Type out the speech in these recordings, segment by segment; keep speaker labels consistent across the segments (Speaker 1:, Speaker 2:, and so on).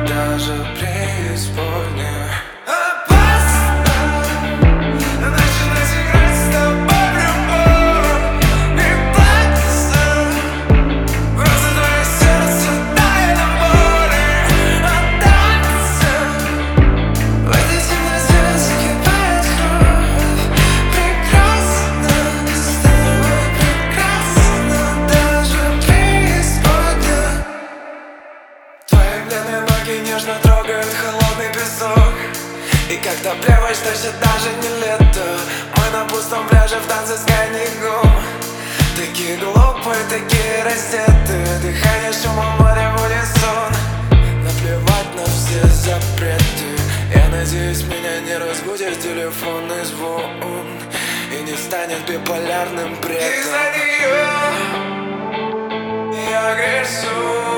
Speaker 1: даже преисподняя. Нежно трогает холодный песок. И когда плеваешь, значит даже не лето. Мы на пустом пляже в танце с коньяком. Такие глупые, такие раздетые. Дыхание шумом моря в унисон. Наплевать на все запреты. Я надеюсь, меня не разбудит телефонный звон и не станет биполярным бредом. Из-за нее я грешу.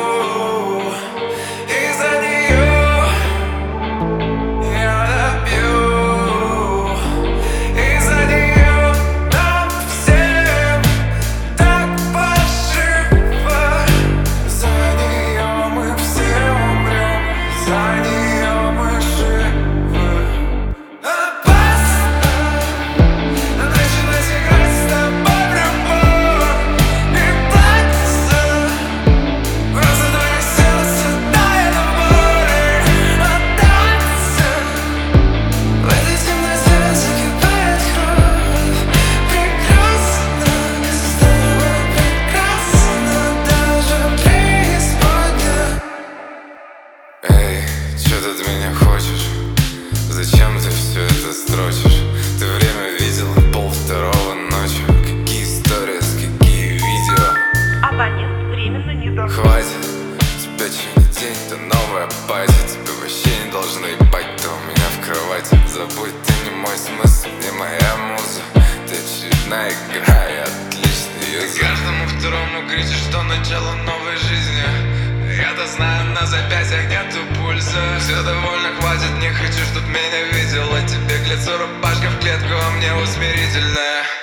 Speaker 1: Чё ты от меня хочешь? Зачем ты все это строчишь? Ты время видела, 1:30 ночью. Какие сторис, какие видео?
Speaker 2: Абонент временно не доступен.
Speaker 1: Хватит, тебя чё не день, то новая пати. Тебе вообще не должны ебать, ты у меня в кровати. Забудь, ты не мой смысл, не моя муза. Ты очередная игра, я отличный юзер. Каждому второму кричишь, что начало новой жизни. Я-то знаю, на запястьях нету пульса. Все довольно, хватит, не хочу, чтоб меня видела. Тебе к лицу рубашка в клетку, а мне усмирительная.